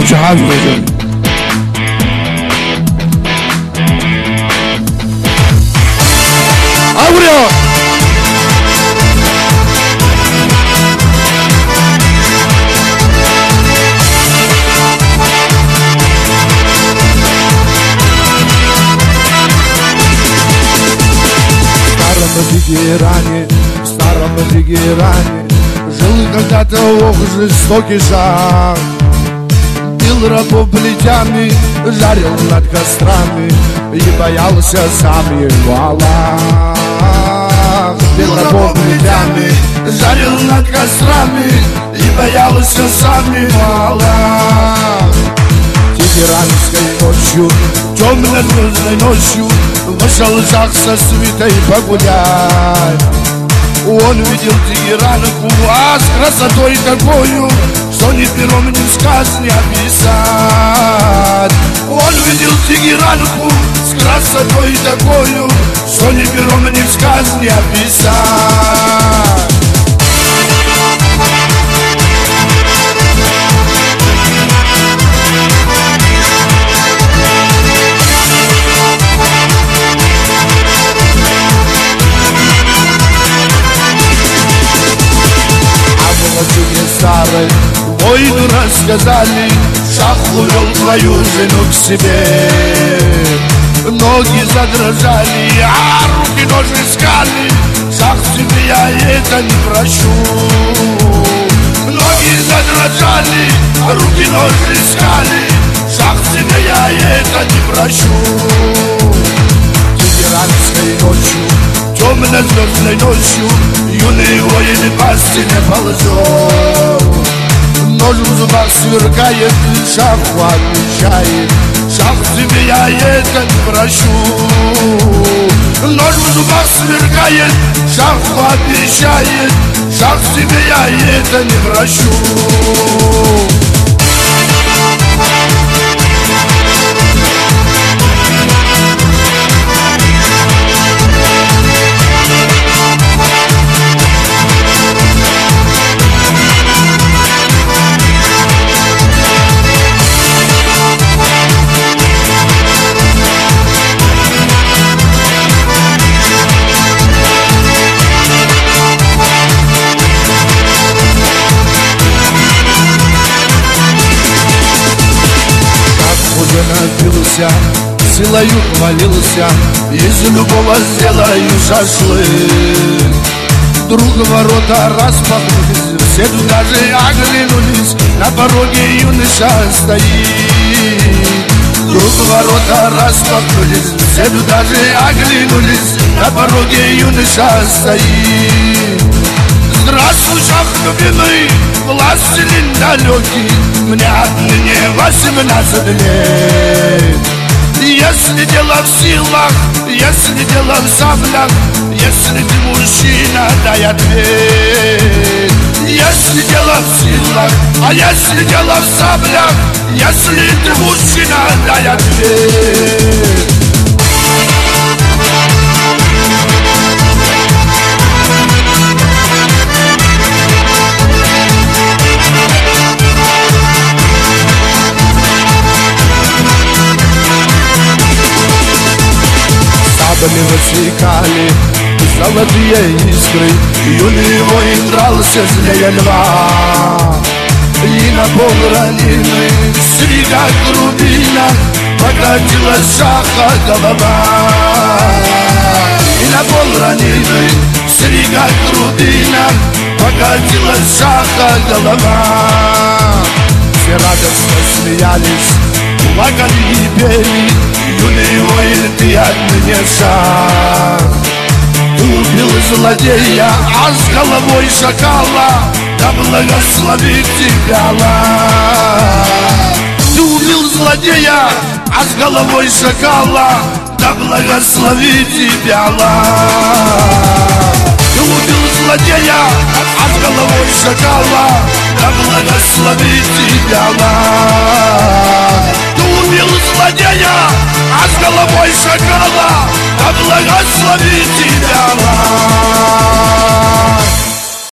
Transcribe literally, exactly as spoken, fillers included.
what you have with you. Aureo! В старом Тегеране, в старом Тегеране жил когда-то, ох, жестокий шах. Бил рабов плетями, жарил над кострами и боялся сам его Аллах. Бил рабов плетями, жарил над кострами и боялся сам его Аллах. Тегеранской ночью, темно-звездной ночью вышел шах со свитой погулять. Он видел Тегеранку, а с красотой такою, что ни пером, ни сказ не описать. Он видел Тегеранку с красотой такою, что ни пером, ни сказ не описать. Старой воину рассказали, шах увел твою жену к себе. Ноги задрожали, а руки ножи искали. Шах, тебе я это не прощу. Ноги задрожали, а руки ножи искали. Шах, тебе я это не прощу. Тегеранской ночью, темно-звездной ночью юный воин по стене ползет. Нож в зубах сверкает, шаху отвечает. Шах, тебе я это не прощу. Нож в зубах сверкает, шаху отвечает. Шах, тебе я это не прощу. Напился, силою хвалился, из любого сделаю шашлык. Вдруг ворота распахнулись, все туда же оглянулись, на пороге юноша стоит. Вдруг ворота распахнулись, все туда же оглянулись, на пороге юноша стоит. Здравствуй, шах любимый, властелин далекий, мне отныне восемнадцать лет. Если дело в силах, если дело в саблях, если ты мужчина, дай ответ. Если дело в силах, а если дело в саблях, если ты мужчина, дай ответ. Сабли высекали золотые искры, юный воин дрался злее льва. И на пол раненый в снегах рубинах покатилась шаха голова. И на пол раненый в снегах рубинах покатилась шаха голова. Все радостно смеялись, плакали и пели, юный воин, ты отныне шах. Ты убил злодея, а с головой шакала, да благословит тебя Аллах. Ты убил злодея, а с головой шакала, да благословит тебя Аллах. Ты убил злодея, а с головой шакала, да благословит тебя Аллах. Ты убил злодея, а с головой шакала, да благословит тебя Аллах.